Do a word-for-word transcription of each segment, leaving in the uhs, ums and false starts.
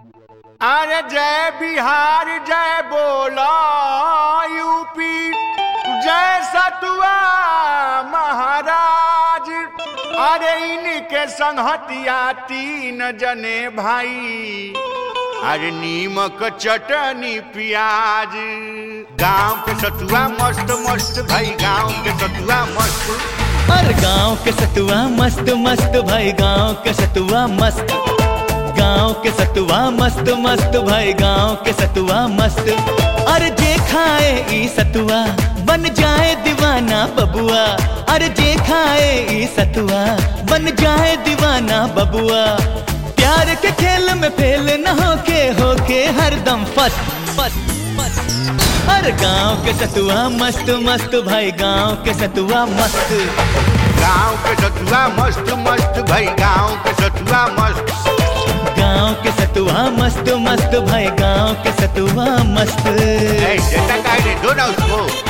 अरे जय बिहार जय बोला यूपी, जय सतुआ महाराज। अरे इनके संहतिया तीन जने भाई, अरे नीमक चटनी प्याज। गांव के सतुआ मस्त मस्त भाई, गांव के सतुआ मस्त। अरे गांव के सतुआ मस्त मस्त भाई, गांव के सतुआ मस्त। गांव के सतुआ मस्त मस्त भाई, गांव के सतुआ मस्त। अरे जे खाए ई सतुआ बन जाए दीवाना बबुआ। अरे जे खाए ई सतुआ बन जाए दीवाना बबुआ। प्यार के खेल में फेल न होके होके हरदम फर्स्ट फर्स्ट फर्स्ट। अरे गांव के सतुआ मस्त मस्त भाई, गांव के सतुआ मस्त। गांव के सतुआ मस्त मस्त भाई, गांव के सतुआ मस्त। गांव के सतुआ मस्त मस्त भाई, गांव के सतुआ मस्त। ए, जैसा कहा रे, दो ना उसको।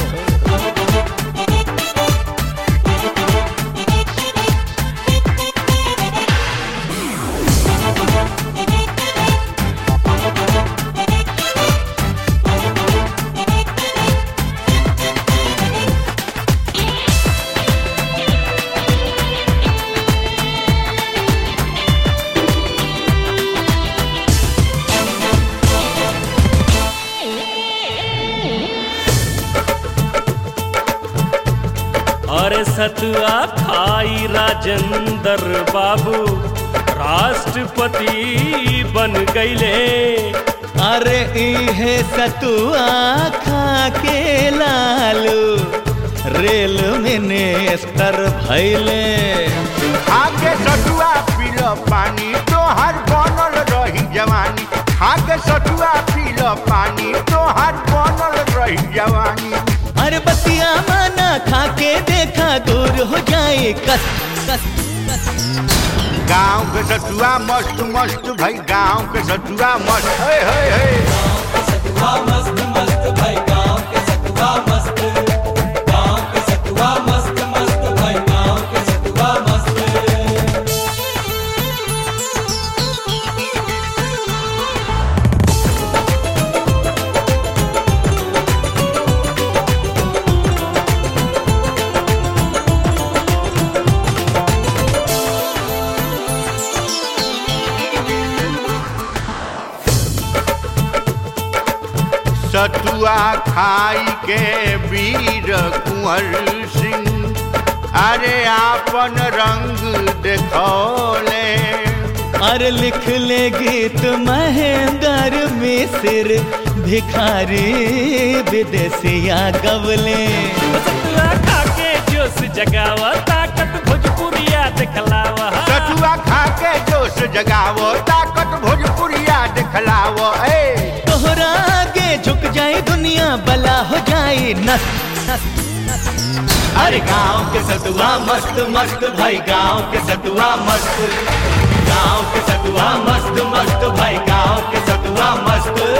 अरे सतुआ खाई राजेंद्र बाबू राष्ट्रपति बन गईले। अरे इहे सतुआ खा के लालू रेल मिनिस्टर भइले। आगे सतुआ पीलो पानी तो हर बनल रही जवानी। आगे सतुआ पीलो पानी तो हर बनल रही जवानी। अरे बतिया माना खा के देखा दूर हो जाए कस कस कस। गांव के सतुआ मस्त मस्त भाई, गांव के सतुआ मस्त। हे हे हे गांव के सतुआ मस्त मस्त भाई, गांव के सतुआ मस्त। गांव के सतुआ मस्त मस्त भाई, गांव के सतुआ मस्त। सतुआ खाई के वीर कुंवर सिंह, अरे आपन रंग देखौले। अरे लिख ले गीत महेंद्र मिश्र, भिखारी विदेशिया गवले। सतुआ खा के जोश जगावा, ताकत भोजपुरिया दिखलावा। सतुआ खा के जोश जगावो, ताकत भोजपुरिया दिखलावो। ए तोहरा आगे झुक जाए दुनिया, भला हो जाए नस नस नस। अरे गांव के सतुआ मस्त मस्त भाई, गांव के सतुआ मस्त। गांव के सतुआ मस्त मस्त भाई, गांव के सतुआ मस्त।